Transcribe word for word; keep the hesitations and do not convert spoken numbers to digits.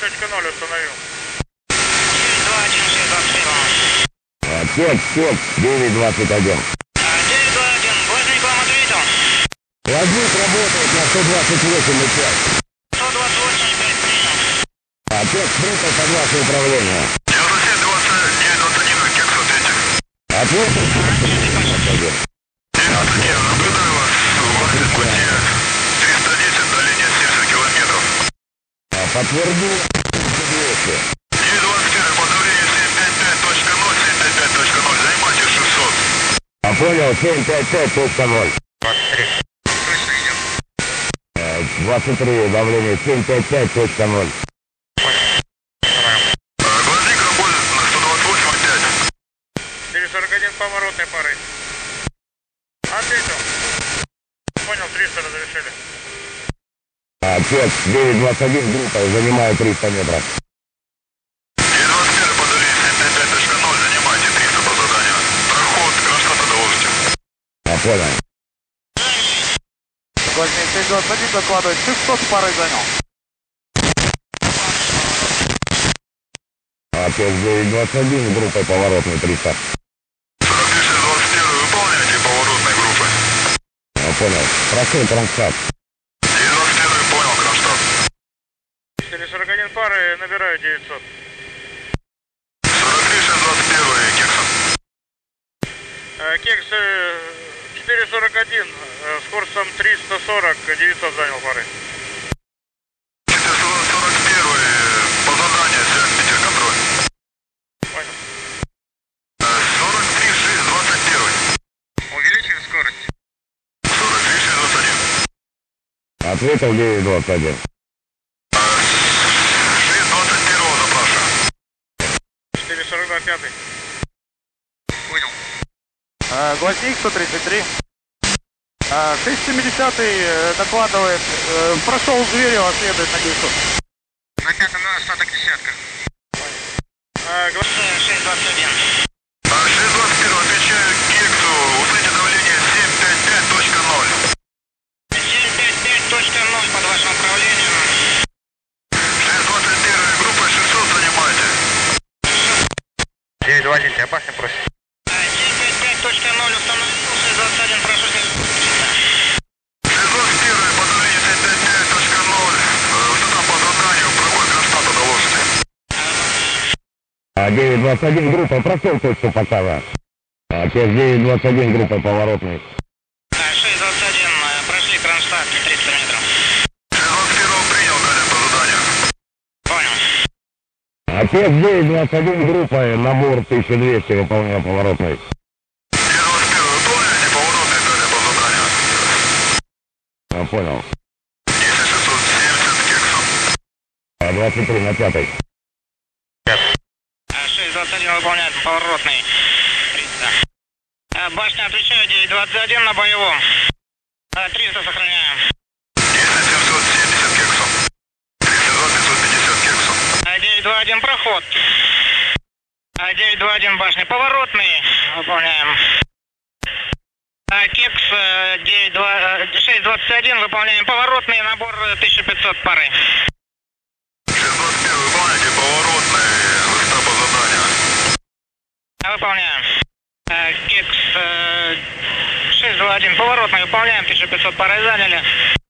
точка ноль установил. девять два один шесть двадцать один. Текст, текст, девять двадцать один. девять два один, Блажник вам ответил. Ладник работает на сто двадцать восемь и пять. сто двадцать восемь и пять принял. А текст принято под ваше управление. девяносто семь двадцать девять двадцать один, Кекс, ответьте. Ответил двадцать один. девяносто девять, наблюдаю вас, у вас пути триста десять, дальность семьдесят километров. Подтвердил двести. девять двадцать четыре, по давлению семь пять пять точка ноль, семь пять пять точка ноль, занимайте шестьсот. А понял, семь пять пять точка ноль. двадцать три. Слышно, идем. двадцать три, давление семь пять пять точка ноль. Глазник работает на сто двадцать восемь и пять. четыре сорок один поворотной парой. Ответил. Понял, триста разрешили. А текст девять двадцать один группа, занимаю триста метров. девять двадцать четыре, по давлению семь пять пять точка ноль, занимайте триста по заданию. Проход, Кронштадта доложите. А понял. Блажник шесть двадцать один докладывает, шестьсот парой занял. А текст девять двадцать один группой поворотной триста. сорок три шесть двадцать один, выполняйте поворотной группы. А понял. Прошу, Кронштадт. девять двадцать один, понял, Кронштадт. четыре сорок один пары, набираю девятьсот. сорок три шесть двадцать один, Кексон. Э, Кекс э, четыре сорок один, э, с курсом триста сорок, девятьсот занял пары. четыреста сорок один, по заданию, связь Питер, контроль. Понял. сорок три шесть двадцать один. Увеличили скорость. сорок три шесть двадцать один. Ответил девять двадцать один. шесть двадцать один запрашиваю. четыре сорок два пятый. Понял. Э, Глазник сто тридцать три. Э, шесть семьдесят э, докладывает, э, прошел Зверева, следует на девятьсот. На пятом на остаток десятка. А, гла- шесть двадцать один. шесть двадцать один, отвечаю Кексу, услышите давление семь пять пять точка ноль. семь пять пять точка ноль под вашим управлением. шесть двадцать один, группа шестьсот занимайте. девять два один, тебя башня просит. семь пять пять точка ноль установил, шесть двадцать один, прошу следовать. шесть двадцать один, по давлению семь пять пять точка ноль. Высота по заданию, проход Кронштадта доложите. А девять двадцать один группа, прошел точку показа. А текст девять двадцать один группа поворотной. шесть двадцать один, прошли Кронштадт, триста метров. шесть двадцать один принял, далее по заданию. Понял. А текст девять двадцать один группа, набор тысяча двести, выполняю поворотной. девять двадцать один, выполняйте поворотные, далее по заданию. А понял. десять шестьсот семьдесят, Кексон. А двадцать три на пятой. шесть двадцать один выполняет поворотный. триста. А, Башня, отвечаю, девять двадцать один на боевом. А, триста сохраняем. десять семьсот семьдесят, Кексон. тридцать два пятьсот пятьдесят, Кексон. А, девять два один проход. А, девять два один башня. Поворотный. Выполняем. А, Кекс э, девять два, э, шесть двадцать один. Выполняем поворотный. Набор э, тысяча пятьсот пары. шесть двадцать один, выполняйте поворотные, высота по заданию. А, выполняем. А, Кекс э, шесть два один. Поворотный. Выполняем. тысяча пятьсот пары заняли.